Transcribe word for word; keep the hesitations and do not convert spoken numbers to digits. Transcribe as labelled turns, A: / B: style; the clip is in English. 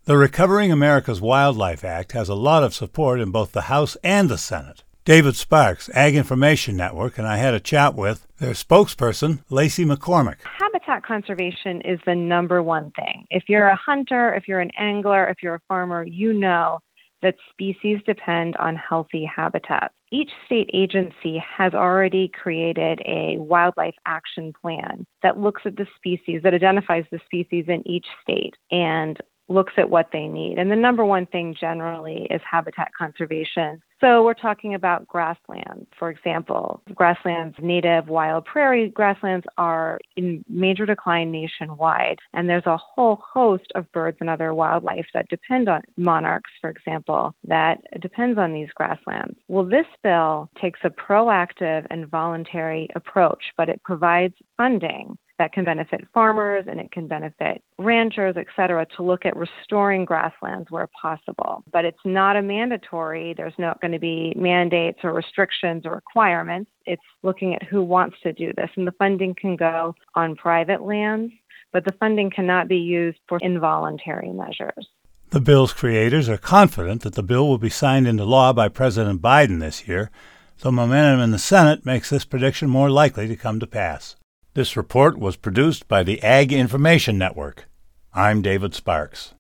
A: The Recovering America's Wildlife Act has a lot of support in both the House and the Senate. David Sparks, Ag Information Network, and I had a chat with their spokesperson, Lacey McCormick.
B: Habitat conservation is the number one thing. If you're a hunter, if you're an angler, if you're a farmer, you know that species depend on healthy habitats. Each state agency has already created a wildlife action plan that looks at the species, that identifies the species in each state and looks at what they need. And the number one thing generally is habitat conservation. So we're talking about grasslands, for example. Grasslands, native wild prairie grasslands are in major decline nationwide. And there's a whole host of birds and other wildlife that depend on monarchs, for example, that depends on these grasslands. Well, this bill takes a proactive and voluntary approach, but it provides funding that can benefit farmers and it can benefit ranchers, et cetera, to look at restoring grasslands where possible. But it's not a mandatory. There's not going to be mandates or restrictions or requirements. It's looking at who wants to do this. And the funding can go on private lands, but the funding cannot be used for involuntary measures.
A: The bill's creators are confident that the bill will be signed into law by President Biden this year, though momentum in the Senate makes this prediction more likely to come to pass. This report was produced by the Ag Information Network. I'm David Sparks.